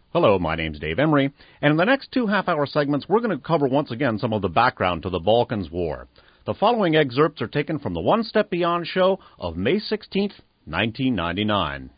Hello, my name's Dave Emery, and in the next 2 half-hour segments, we're going to cover once again some of the background to the Balkans War. The following excerpts are taken from the One Step Beyond show of May 16th, 1999.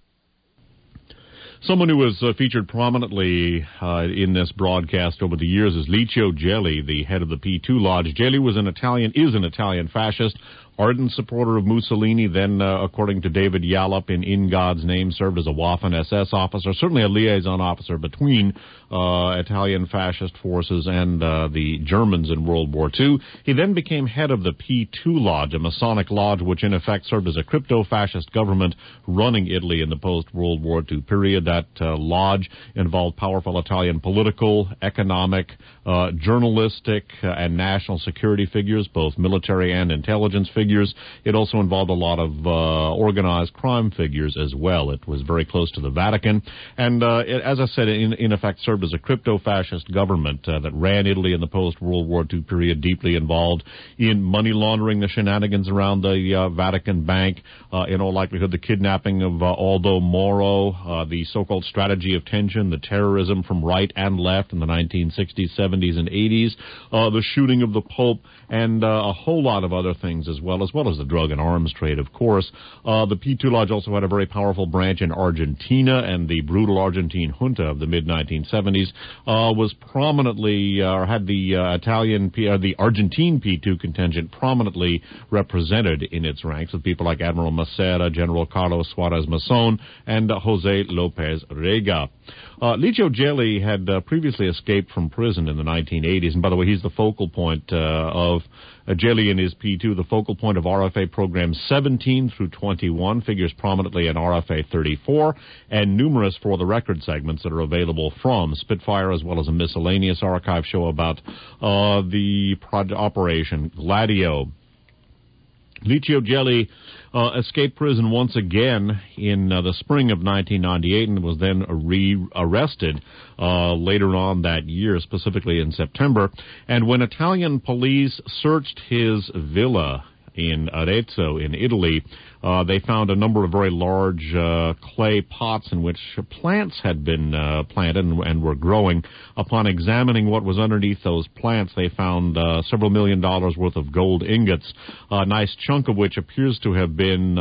Someone who was featured prominently in this broadcast over the years is Licio Gelli, the head of the P2 Lodge. Gelli is an Italian fascist, ardent supporter of Mussolini, then, according to David Yallop, in God's Name, served as a Waffen-SS officer, certainly a liaison officer between Italian fascist forces and the Germans in World War II. He then became head of the P2 Lodge, a Masonic lodge which in effect served as a crypto-fascist government running Italy in the post-World War II period. That lodge involved powerful Italian political, economic, journalistic, and national security figures, both military and intelligence figures. It also involved a lot of organized crime figures as well. It was very close to the Vatican, and it, as I said, in effect served as a crypto-fascist government that ran Italy in the post-World War II period, deeply involved in money laundering, the shenanigans around the Vatican Bank, in all likelihood the kidnapping of Aldo Moro, the so-called strategy of tension, the terrorism from right and left in the 1960s, 70s, and 80s, the shooting of the Pope, and a whole lot of other things as well as the drug and arms trade, of course. The P2 Lodge also had a very powerful branch in Argentina, and the brutal Argentine junta of the mid-1970s was prominently, or had the the Argentine P2 contingent prominently represented in its ranks, with people like Admiral Macera, General Carlos Suarez Mason, and Jose Lopez Rega. Licio Gelli had previously escaped from prison in the 1980s, and by the way, he's the focal point of Gelli and his P2, the focal point of RFA programs 17 through 21, figures prominently in RFA 34, and numerous For the Record segments that are available from Spitfire, as well as a miscellaneous archive show about the Operation Gladio. Licio Gelli escaped prison once again in the spring of 1998 and was then re-arrested later on that year, specifically in September. And when Italian police searched his villa in Arezzo in Italy, they found a number of very large clay pots in which plants had been planted and were growing. Upon examining what was underneath those plants, they found several $1 million worth of gold ingots, a nice chunk of which appears to have been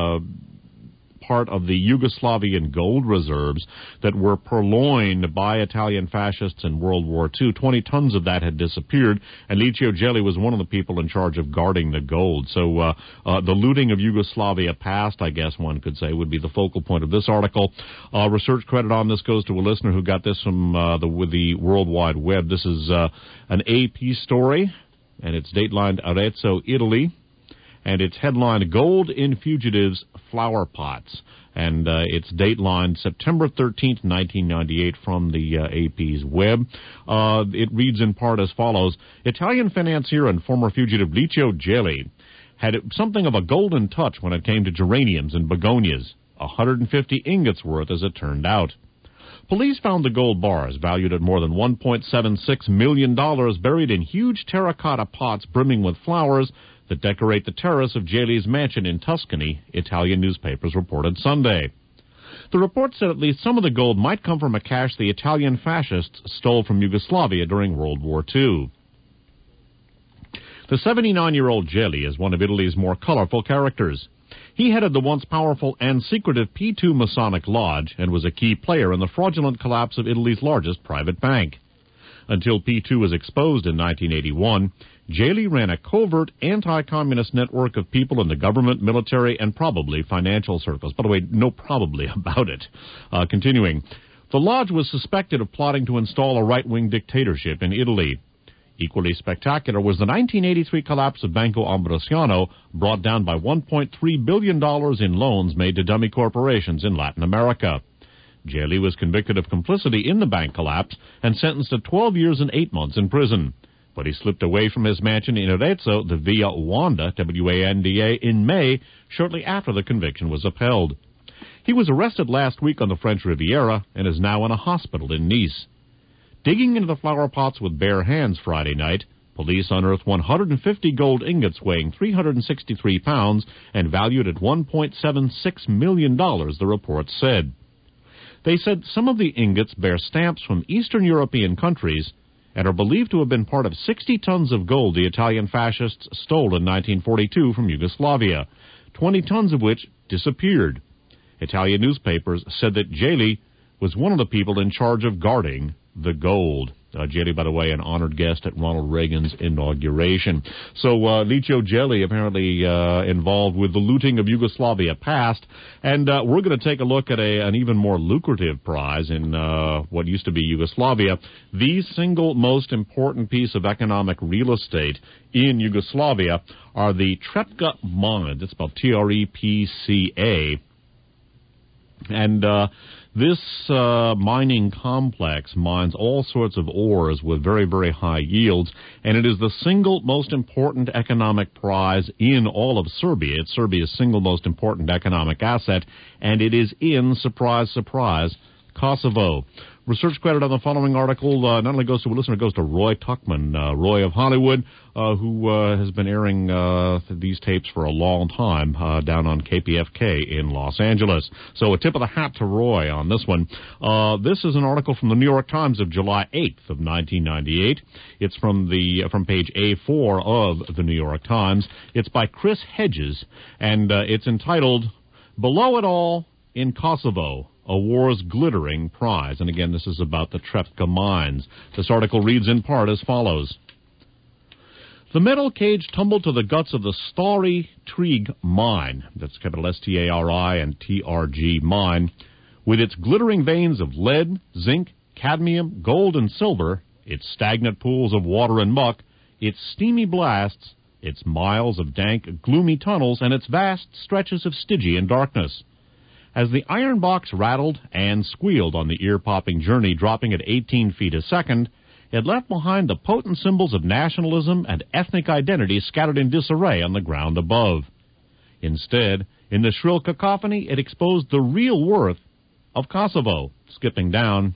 part of the Yugoslavian gold reserves that were purloined by Italian fascists in World War II. 20 tons of that had disappeared, and Licio Gelli was one of the people in charge of guarding the gold. So the looting of Yugoslavia past, I guess one could say, would be the focal point of this article. Research credit on this goes to a listener who got this from the World Wide Web. This is an AP story, and it's datelined Arezzo, Italy. And it's headlined Gold in Fugitives Flower Pots. And it's datelined September 13th, 1998 from the AP's web. It reads in part as follows. Italian financier and former fugitive Licio Gelli had something of a golden touch when it came to geraniums and begonias, 150 ingots worth as it turned out. Police found the gold bars, valued at more than $1.76 million, buried in huge terracotta pots brimming with flowers that decorate the terrace of Gelli's mansion in Tuscany, Italian newspapers reported Sunday. The report said at least some of the gold might come from a cache the Italian fascists stole from Yugoslavia during World War II. The 79-year-old Gelli is one of Italy's more colorful characters. He headed the once powerful and secretive P2 Masonic Lodge and was a key player in the fraudulent collapse of Italy's largest private bank. Until P2 was exposed in 1981, Gelli ran a covert anti-communist network of people in the government, military, and probably financial circles. By the way, no probably about it. Continuing, the lodge was suspected of plotting to install a right-wing dictatorship in Italy. Equally spectacular was the 1983 collapse of Banco Ambrosiano, brought down by $1.3 billion in loans made to dummy corporations in Latin America. Gelli was convicted of complicity in the bank collapse and sentenced to 12 years and 8 months in prison. But he slipped away from his mansion in Arezzo, the Via Wanda, W-A-N-D-A, in May, shortly after the conviction was upheld. He was arrested last week on the French Riviera and is now in a hospital in Nice. Digging into the flower pots with bare hands Friday night, police unearthed 150 gold ingots weighing 363 pounds and valued at $1.76 million, the report said. They said some of the ingots bear stamps from Eastern European countries and are believed to have been part of 60 tons of gold the Italian fascists stole in 1942 from Yugoslavia, 20 tons of which disappeared. Italian newspapers said that Gelli was one of the people in charge of guarding the gold. Gelli, by the way, an honored guest at Ronald Reagan's inauguration. So Licio Gelli apparently involved with the looting of Yugoslavia past, and we're going to take a look at an even more lucrative prize in what used to be Yugoslavia. The single most important piece of economic real estate in Yugoslavia are the Trepca mines. It's spelled Trepca. And this mining complex mines all sorts of ores with very, very high yields, and it is the single most important economic prize in all of Serbia. It's Serbia's single most important economic asset, and it is in, surprise, surprise, Kosovo. Research credit on the following article not only goes to a listener, it goes to Roy Tuckman, Roy of Hollywood, who has been airing these tapes for a long time down on KPFK in Los Angeles. So a tip of the hat to Roy on this one. This is an article from the New York Times of July 8th of 1998. It's from page A4 of the New York Times. It's by Chris Hedges, and it's entitled "Below It All in Kosovo, a war's glittering prize." And again, this is about the Trepca mines. This article reads in part as follows. The metal cage tumbled to the guts of the Stari Trig mine, that's capital S-T-A-R-I and T-R-G mine, with its glittering veins of lead, zinc, cadmium, gold, and silver, its stagnant pools of water and muck, its steamy blasts, its miles of dank, gloomy tunnels, and its vast stretches of Stygian darkness. As the iron box rattled and squealed on the ear-popping journey, dropping at 18 feet a second, it left behind the potent symbols of nationalism and ethnic identity scattered in disarray on the ground above. Instead, in the shrill cacophony, it exposed the real worth of Kosovo. Skipping down,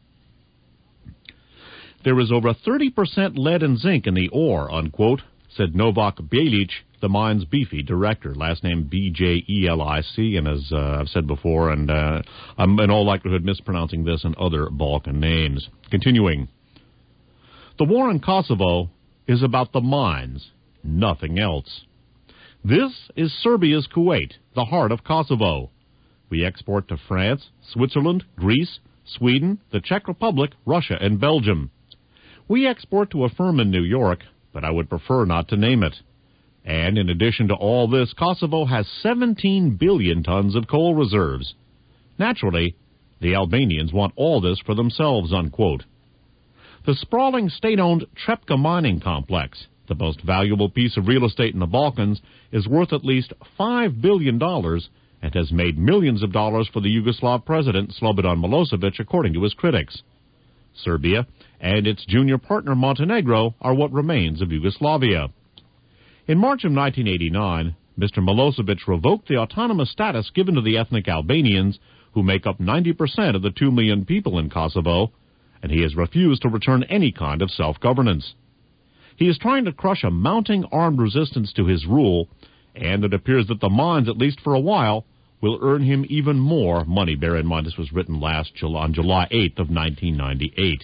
there is over 30% lead and zinc in the ore, unquote, said Novak Bjelic, the mine's beefy director, last name B-J-E-L-I-C, and as I've said before, and I'm in all likelihood mispronouncing this and other Balkan names. Continuing, the war in Kosovo is about the mines, nothing else. This is Serbia's Kuwait, the heart of Kosovo. We export to France, Switzerland, Greece, Sweden, the Czech Republic, Russia, and Belgium. We export to a firm in New York, but I would prefer not to name it. And in addition to all this, Kosovo has 17 billion tons of coal reserves. Naturally, the Albanians want all this for themselves, unquote. The sprawling state-owned Trepca mining complex, the most valuable piece of real estate in the Balkans, is worth at least $5 billion and has made millions of dollars for the Yugoslav president Slobodan Milosevic, according to his critics. Serbia and its junior partner Montenegro are what remains of Yugoslavia. In March of 1989, Mr. Milosevic revoked the autonomous status given to the ethnic Albanians, who make up 90% of the 2 million people in Kosovo, and he has refused to return any kind of self-governance. He is trying to crush a mounting armed resistance to his rule, and it appears that the mines, at least for a while, will earn him even more money. Bear in mind, this was written on July 8th of 1998.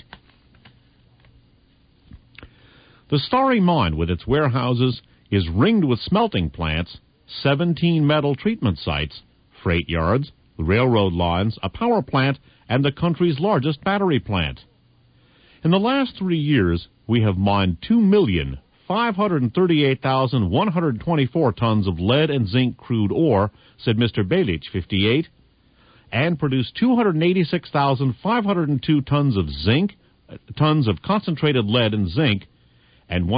The Stari mine, with its warehouses, is ringed with smelting plants, 17 metal treatment sites, freight yards, railroad lines, a power plant, and the country's largest battery plant. In the last 3 years, we have mined 2,538,124 tons of lead and zinc crude ore, said Mr. Bjelic, 58, and produced 286,502 tons of concentrated lead and zinc, and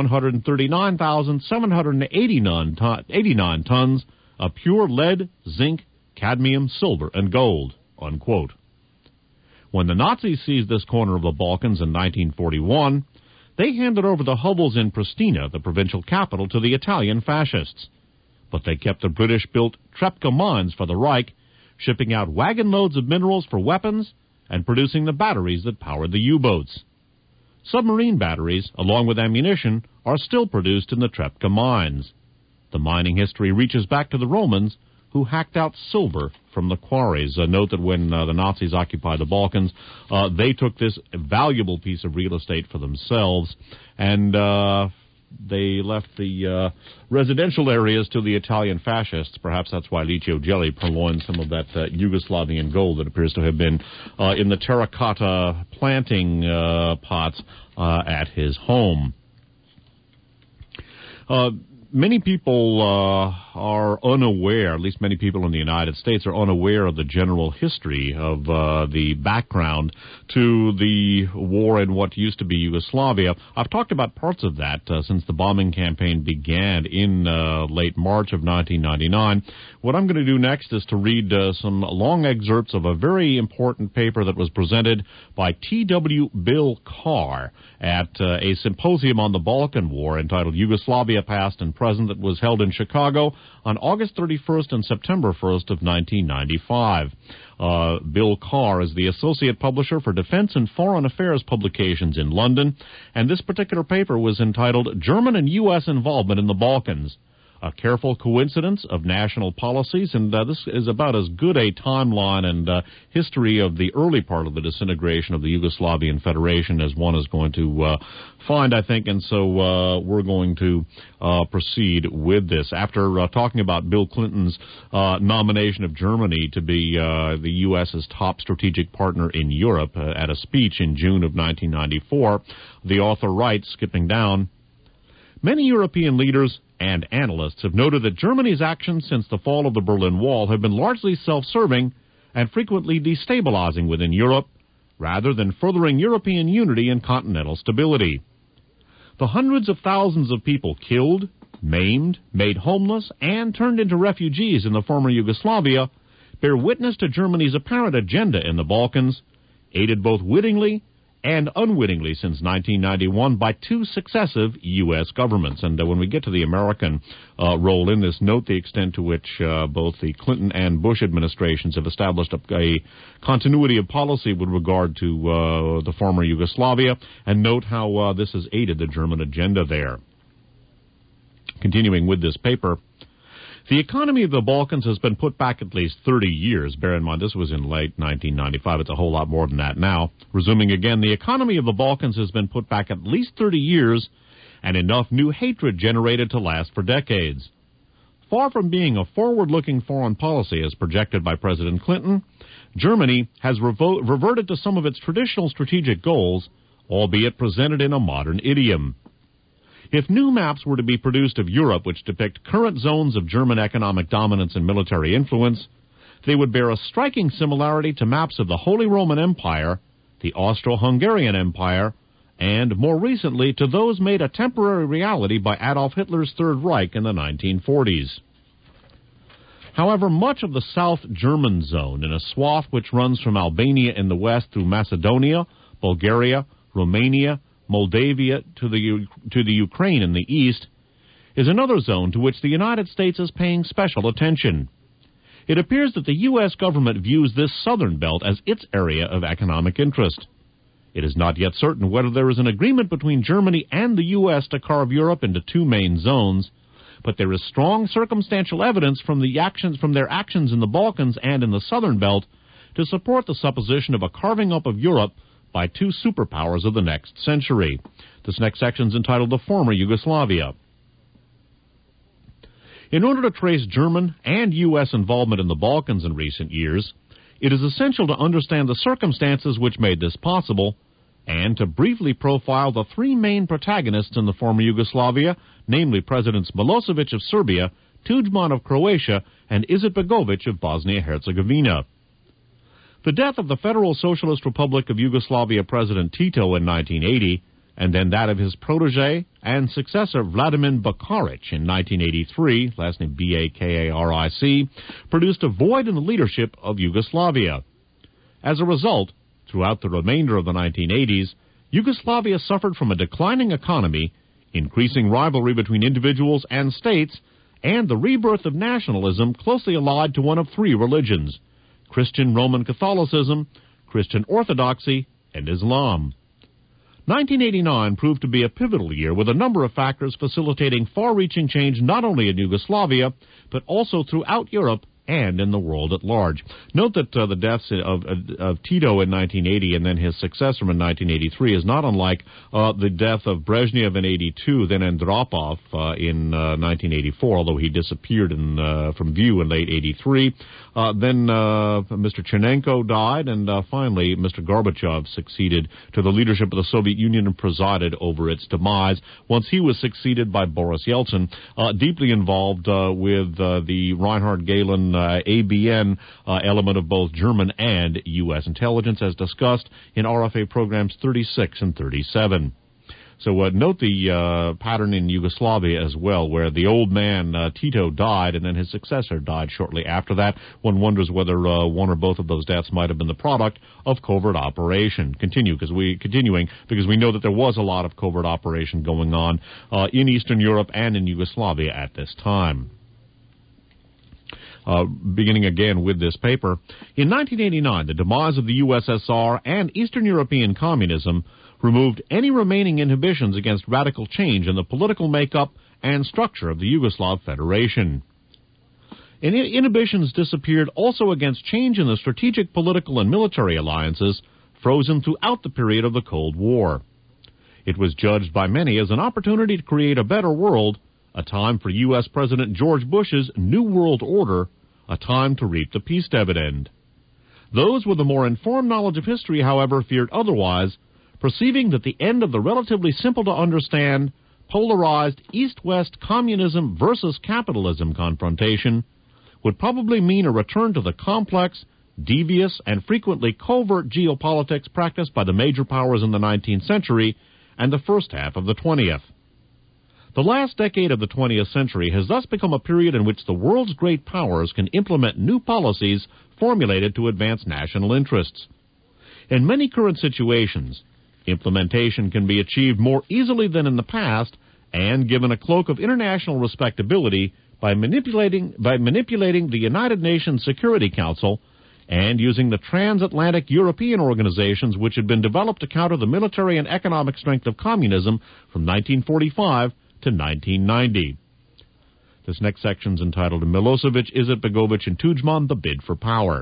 139,789 tons of pure lead, zinc, cadmium, silver, and gold, unquote. When the Nazis seized this corner of the Balkans in 1941, they handed over the hovels in Pristina, the provincial capital, to the Italian fascists. But they kept the British-built Trepca mines for the Reich, shipping out wagon loads of minerals for weapons and producing the batteries that powered the U-boats. Submarine batteries, along with ammunition, are still produced in the Trepca mines. The mining history reaches back to the Romans, who hacked out silver from the quarries. Note that when the Nazis occupied the Balkans, they took this valuable piece of real estate for themselves, and they left the residential areas to the Italian fascists. Perhaps that's why Licio Gelli purloined some of that Yugoslavian gold that appears to have been in the terracotta planting pots at his home. Many people are unaware, at least many people in the United States are unaware of the general history of the background to the war in what used to be Yugoslavia. I've talked about parts of that since the bombing campaign began in late March of 1999. What I'm going to do next is to read some long excerpts of a very important paper that was presented by T.W. Bill Carr at a symposium on the Balkan War entitled Yugoslavia Past and Present that was held in Chicago on August 31st and September 1st of 1995. Bill Carr is the associate publisher for Defense and Foreign Affairs publications in London, and this particular paper was entitled German and U.S. Involvement in the Balkans, a careful coincidence of national policies, and this is about as good a timeline and history of the early part of the disintegration of the Yugoslavian Federation as one is going to find, I think, and so we're going to proceed with this. After talking about Bill Clinton's nomination of Germany to be the U.S.'s top strategic partner in Europe at a speech in June of 1994, the author writes, skipping down, many European leaders and analysts have noted that Germany's actions since the fall of the Berlin Wall have been largely self-serving and frequently destabilizing within Europe, rather than furthering European unity and continental stability. The hundreds of thousands of people killed, maimed, made homeless, and turned into refugees in the former Yugoslavia bear witness to Germany's apparent agenda in the Balkans, aided both wittingly and unwittingly since 1991 by two successive U.S. governments. And when we get to the American role in this, note the extent to which both the Clinton and Bush administrations have established a continuity of policy with regard to the former Yugoslavia, and note how this has aided the German agenda there. Continuing with this paper, the economy of the Balkans has been put back at least 30 years. Bear in mind, this was in late 1995. It's a whole lot more than that now. Resuming again, the economy of the Balkans has been put back at least 30 years, and enough new hatred generated to last for decades. Far from being a forward-looking foreign policy as projected by President Clinton, Germany has reverted to some of its traditional strategic goals, albeit presented in a modern idiom. If new maps were to be produced of Europe which depict current zones of German economic dominance and military influence, they would bear a striking similarity to maps of the Holy Roman Empire, the Austro-Hungarian Empire, and, more recently, to those made a temporary reality by Adolf Hitler's Third Reich in the 1940s. However, much of the South German zone, in a swath which runs from Albania in the west through Macedonia, Bulgaria, Romania, Moldavia to the Ukraine in the east, is another zone to which the United States is paying special attention. It appears that the U.S. government views this southern belt as its area of economic interest. It is not yet certain whether there is an agreement between Germany and the U.S. to carve Europe into two main zones, but there is strong circumstantial evidence from their actions in the Balkans and in the southern belt to support the supposition of a carving up of Europe by two superpowers of the next century. This next section is entitled The Former Yugoslavia. In order to trace German and U.S. involvement in the Balkans in recent years, it is essential to understand the circumstances which made this possible, and to briefly profile the three main protagonists in the former Yugoslavia, namely Presidents Milosevic of Serbia, Tudjman of Croatia, and Izetbegovic of Bosnia-Herzegovina. The death of the Federal Socialist Republic of Yugoslavia President Tito in 1980, and then that of his protege and successor Vladimir Bakaric in 1983, last name B-A-K-A-R-I-C, produced a void in the leadership of Yugoslavia. As a result, throughout the remainder of the 1980s, Yugoslavia suffered from a declining economy, increasing rivalry between individuals and states, and the rebirth of nationalism closely allied to one of three religions: Christian Roman Catholicism, Christian Orthodoxy, and Islam. 1989 proved to be a pivotal year with a number of factors facilitating far-reaching change not only in Yugoslavia, but also throughout Europe and in the world at large. Note that the deaths of Tito in 1980 and then his successor in 1983 is not unlike the death of Brezhnev in 82, then Andropov in 1984, although he disappeared from view in late 83. Then Mr. Chernenko died, and finally Mr. Gorbachev succeeded to the leadership of the Soviet Union and presided over its demise. Once he was succeeded by Boris Yeltsin, deeply involved with the Reinhard Gehlen ABN element of both German and U.S. intelligence, as discussed in RFA programs 36 and 37. So note the pattern in Yugoslavia as well, where the old man, Tito, died, and then his successor died shortly after that. One wonders whether one or both of those deaths might have been the product of covert operation. Continuing, because we know that there was a lot of covert operation going on in Eastern Europe and in Yugoslavia at this time. Beginning again with this paper. In 1989, the demise of the USSR and Eastern European communism removed any remaining inhibitions against radical change in the political makeup and structure of the Yugoslav Federation. And inhibitions disappeared also against change in the strategic, political, and military alliances frozen throughout the period of the Cold War. It was judged by many as an opportunity to create a better world, a time for U.S. President George Bush's New World Order, a time to reap the peace dividend. Those with a more informed knowledge of history, however, feared otherwise, perceiving that the end of the relatively simple-to-understand, polarized East-West communism versus capitalism confrontation would probably mean a return to the complex, devious, and frequently covert geopolitics practiced by the major powers in the 19th century and the first half of the 20th. The last decade of the 20th century has thus become a period in which the world's great powers can implement new policies formulated to advance national interests. In many current situations, implementation can be achieved more easily than in the past and given a cloak of international respectability by manipulating the United Nations Security Council and using the transatlantic European organizations which had been developed to counter the military and economic strength of communism from 1945 to 1990. This next section is entitled Milosevic, Izetbegovic, and Tudjman, the Bid for Power.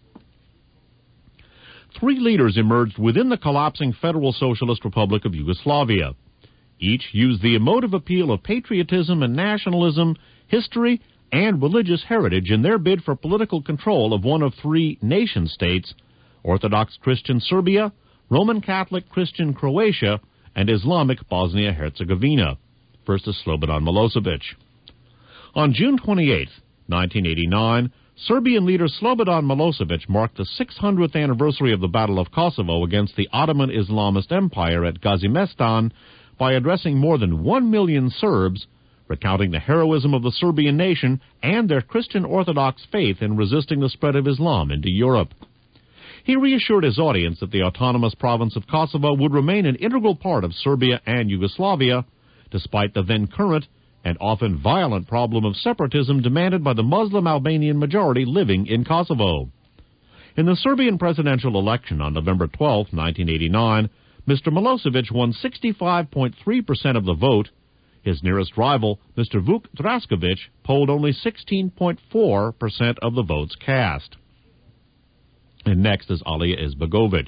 Three leaders emerged within the collapsing Federal Socialist Republic of Yugoslavia. Each used the emotive appeal of patriotism and nationalism, history, and religious heritage in their bid for political control of one of three nation-states, Orthodox Christian Serbia, Roman Catholic Christian Croatia, and Islamic Bosnia-Herzegovina. First is Slobodan Milosevic. On June 28, 1989, Serbian leader Slobodan Milosevic marked the 600th anniversary of the Battle of Kosovo against the Ottoman Islamist Empire at Gazimestan by addressing more than 1 million Serbs, recounting the heroism of the Serbian nation and their Christian Orthodox faith in resisting the spread of Islam into Europe. He reassured his audience that the autonomous province of Kosovo would remain an integral part of Serbia and Yugoslavia, despite the then current and often violent problem of separatism demanded by the Muslim Albanian majority living in Kosovo. In the Serbian presidential election on November 12, 1989, Mr. Milosevic won 65.3% of the vote. His nearest rival, Mr. Vuk Draskovic, polled only 16.4% of the votes cast. And next is Alija Izetbegovic.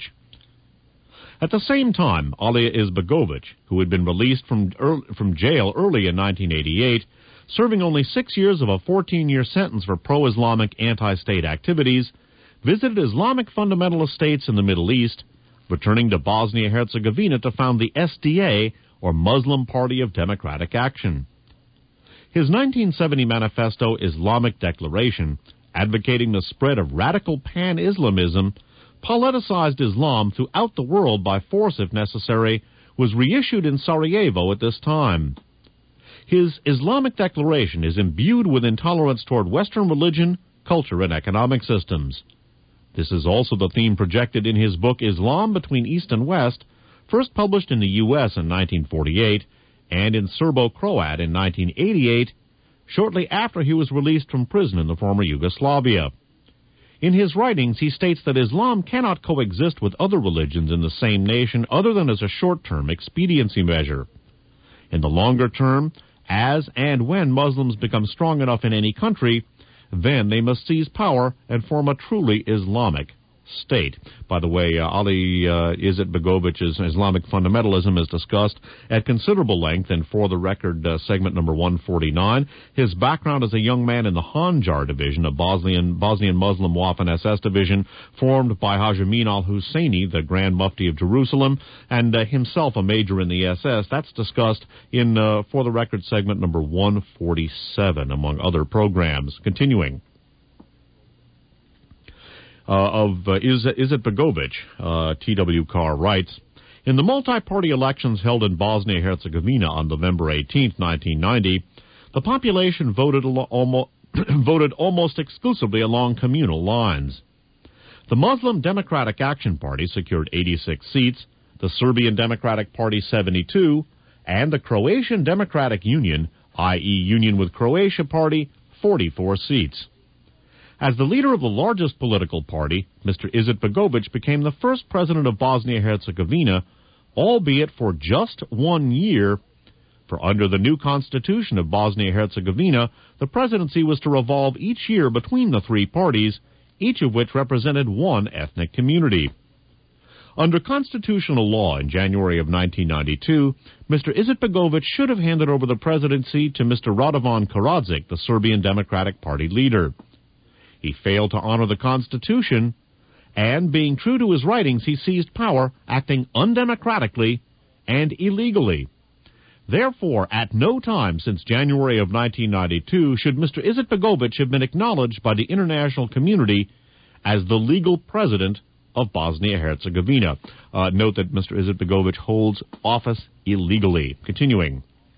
At the same time, Alija Izetbegovic, who had been released from jail early in 1988, serving only 6 years of a 14-year sentence for pro-Islamic anti-state activities, visited Islamic fundamentalist states in the Middle East, returning to Bosnia-Herzegovina to found the SDA, or Muslim Party of Democratic Action. His 1970 manifesto, Islamic Declaration, advocating the spread of radical pan-Islamism, politicized Islam throughout the world by force if necessary, was reissued in Sarajevo at this time. His Islamic Declaration is imbued with intolerance toward Western religion, culture, and economic systems. This is also the theme projected in his book Islam Between East and West, first published in the U.S. in 1948 and in Serbo-Croat in 1988, shortly after he was released from prison in the former Yugoslavia. In his writings, he states that Islam cannot coexist with other religions in the same nation other than as a short-term expediency measure. In the longer term, as and when Muslims become strong enough in any country, then they must seize power and form a truly Islamic state. By the way, Ali Izzat Begovich's Islamic fundamentalism is discussed at considerable length in For the Record segment number 149. His background as a young man in the Hanjar division, a Bosnian Muslim Waffen SS division formed by Haj Amin al-Husseini, the Grand Mufti of Jerusalem, and himself a major in the SS. That's discussed in For the Record segment number 147, among other programs. Continuing. Izzat Begovic, T.W. Carr writes, in the multi-party elections held in Bosnia-Herzegovina on November 18, 1990, the population voted almost exclusively along communal lines. The Muslim Democratic Action Party secured 86 seats, the Serbian Democratic Party 72, and the Croatian Democratic Union, i.e. Union with Croatia Party, 44 seats. As the leader of the largest political party, Mr. Izzat Begovic became the first president of Bosnia-Herzegovina, albeit for just 1 year, for under the new constitution of Bosnia-Herzegovina, the presidency was to revolve each year between the three parties, each of which represented one ethnic community. Under constitutional law in January of 1992, Mr. Izzat Begovic should have handed over the presidency to Mr. Radovan Karadzic, the Serbian Democratic Party leader. He failed to honor the Constitution, and, being true to his writings, he seized power, acting undemocratically and illegally. Therefore, at no time since January of 1992 should Mr. Izzat Begovic have been acknowledged by the international community as the legal president of Bosnia-Herzegovina. Note that Mr. Izzat Begovic holds office illegally. Continuing.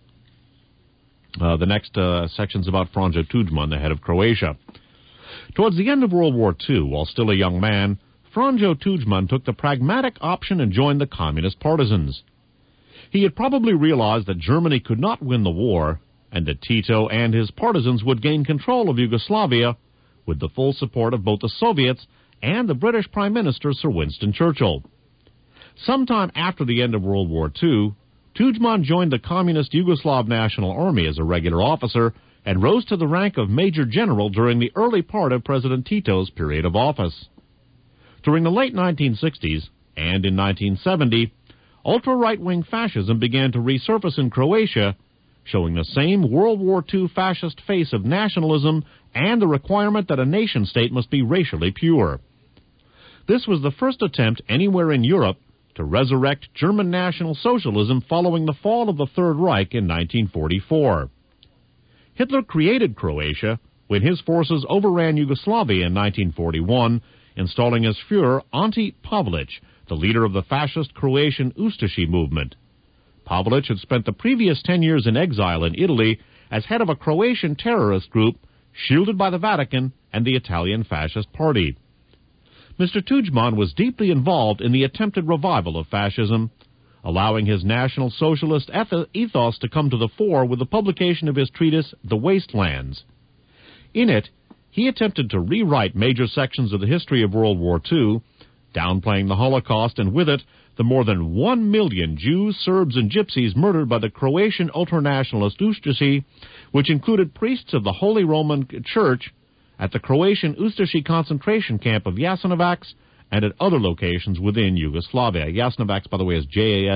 The next section's about Franjo Tudjman, the head of Croatia. Towards the end of World War II, while still a young man, Franjo Tudjman took the pragmatic option and joined the communist partisans. He had probably realized that Germany could not win the war, and that Tito and his partisans would gain control of Yugoslavia with the full support of both the Soviets and the British Prime Minister Sir Winston Churchill. Sometime after the end of World War II, Tudjman joined the Communist Yugoslav National Army as a regular officer and rose to the rank of Major General during the early part of President Tito's period of office. During the late 1960s and in 1970, ultra-right-wing fascism began to resurface in Croatia, showing the same World War II fascist face of nationalism and the requirement that a nation-state must be racially pure. This was the first attempt anywhere in Europe to resurrect German National Socialism following the fall of the Third Reich in 1944. Hitler created Croatia when his forces overran Yugoslavia in 1941, installing as Führer Ante Pavelic, the leader of the fascist Croatian Ustashi movement. Pavelic had spent the previous 10 years in exile in Italy as head of a Croatian terrorist group shielded by the Vatican and the Italian Fascist Party. Mr. Tudjman was deeply involved in the attempted revival of fascism, allowing his National Socialist ethos to come to the fore with the publication of his treatise, The Wastelands. In it, he attempted to rewrite major sections of the history of World War II, downplaying the Holocaust, and with it, the more than 1 million Jews, Serbs, and Gypsies murdered by the Croatian ultranationalist Ustashi, which included priests of the Holy Roman Church at the Croatian Ustashi concentration camp of Jasenovac and at other locations within Yugoslavia. Jasenovac, by the way, is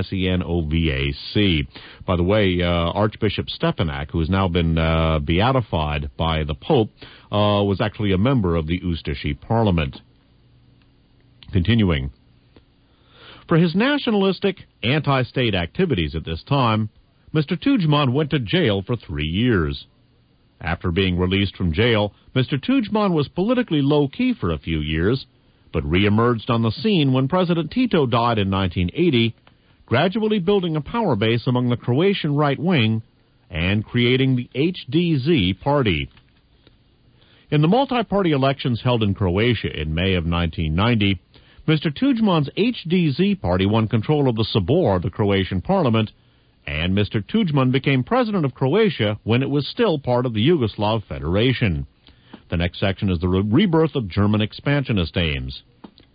Jasenovac. By the way, Archbishop Stepanak, who has now been beatified by the Pope, was actually a member of the Ustashi Parliament. Continuing. For his nationalistic, anti-state activities at this time, Mr. Tudjman went to jail for 3 years. After being released from jail, Mr. Tudjman was politically low-key for a few years, but re-emerged on the scene when President Tito died in 1980, gradually building a power base among the Croatian right wing and creating the HDZ party. In the multi-party elections held in Croatia in May of 1990, Mr. Tudjman's HDZ party won control of the Sabor, the Croatian parliament, and Mr. Tudjman became president of Croatia when it was still part of the Yugoslav Federation. The next section is the rebirth of German expansionist aims.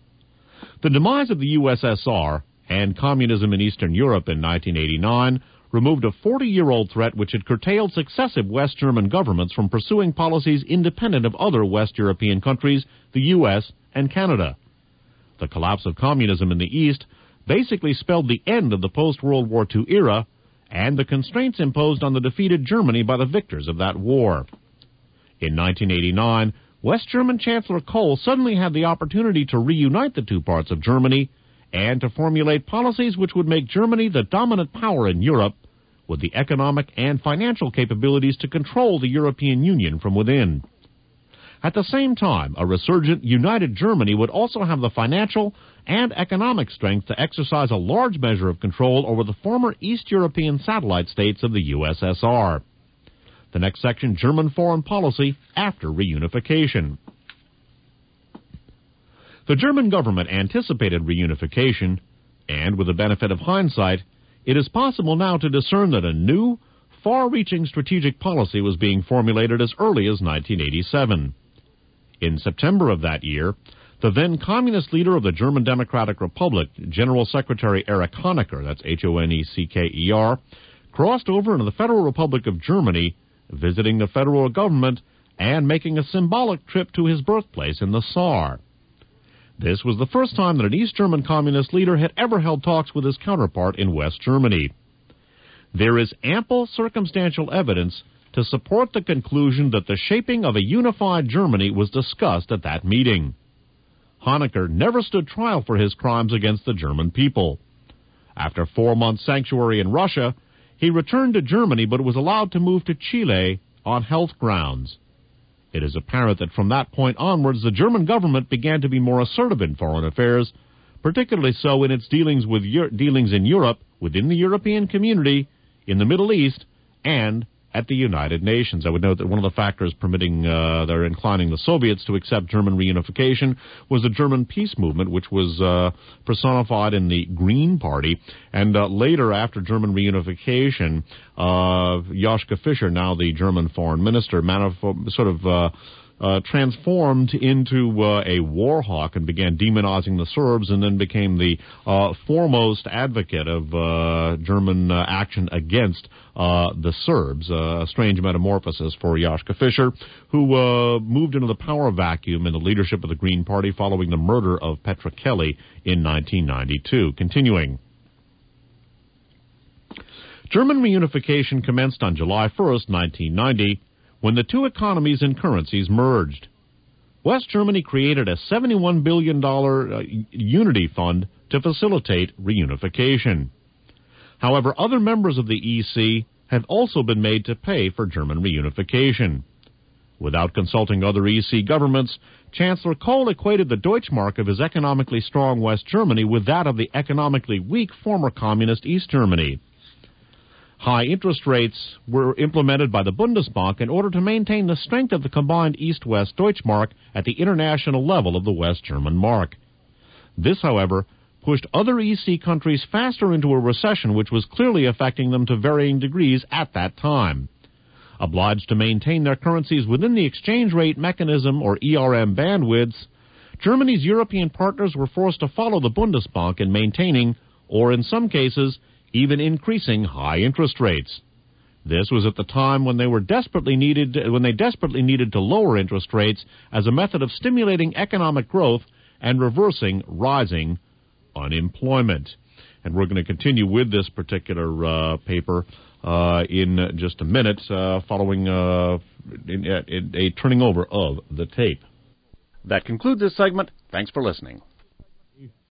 The demise of the USSR and communism in Eastern Europe in 1989 removed a 40-year-old threat which had curtailed successive West German governments from pursuing policies independent of other West European countries, the U.S. and Canada. The collapse of communism in the East basically spelled the end of the post-World War II era and the constraints imposed on the defeated Germany by the victors of that war. In 1989, West German Chancellor Kohl suddenly had the opportunity to reunite the two parts of Germany and to formulate policies which would make Germany the dominant power in Europe, with the economic and financial capabilities to control the European Union from within. At the same time, a resurgent, united Germany would also have the financial and economic strength to exercise a large measure of control over the former East European satellite states of the USSR. The next section, German foreign policy after reunification. The German government anticipated reunification, and with the benefit of hindsight, it is possible now to discern that a new, far-reaching strategic policy was being formulated as early as 1987. In September of that year, the then communist leader of the German Democratic Republic, General Secretary Erich Honecker, that's Honecker, crossed over into the Federal Republic of Germany, visiting the federal government and making a symbolic trip to his birthplace in the Saar. This was the first time that an East German communist leader had ever held talks with his counterpart in West Germany. There is ample circumstantial evidence to support the conclusion that the shaping of a unified Germany was discussed at that meeting. Honecker never stood trial for his crimes against the German people. After 4 months' sanctuary in Russia, he returned to Germany but was allowed to move to Chile on health grounds. It is apparent that from that point onwards, the German government began to be more assertive in foreign affairs, particularly so in its dealings in Europe, within the European community, in the Middle East, and at the United Nations. I would note that one of the factors permitting their inclining the Soviets to accept German reunification was the German peace movement, which was personified in the Green Party. And later, after German reunification, Joschka Fischer, now the German foreign minister, transformed into a war hawk and began demonizing the Serbs, and then became the foremost advocate of German action against the Serbs. A strange metamorphosis for Joschka Fischer, who moved into the power vacuum in the leadership of the Green Party following the murder of Petra Kelly in 1992. Continuing. German reunification commenced on July 1st, 1990, when the two economies and currencies merged. West Germany created a $71 billion unity fund to facilitate reunification. However, other members of the EC have also been made to pay for German reunification. Without consulting other EC governments, Chancellor Kohl equated the Deutschmark of his economically strong West Germany with that of the economically weak former communist East Germany. High interest rates were implemented by the Bundesbank in order to maintain the strength of the combined East-West Deutschmark at the international level of the West German mark. This, however, pushed other EC countries faster into a recession which was clearly affecting them to varying degrees at that time. Obliged to maintain their currencies within the exchange rate mechanism, or ERM bandwidths, Germany's European partners were forced to follow the Bundesbank in maintaining, or in some cases, even increasing high interest rates. This was at the time when they desperately needed to lower interest rates as a method of stimulating economic growth and reversing rising unemployment. And we're going to continue with this particular paper in just a minute, following a turning over of the tape. That concludes this segment. Thanks for listening.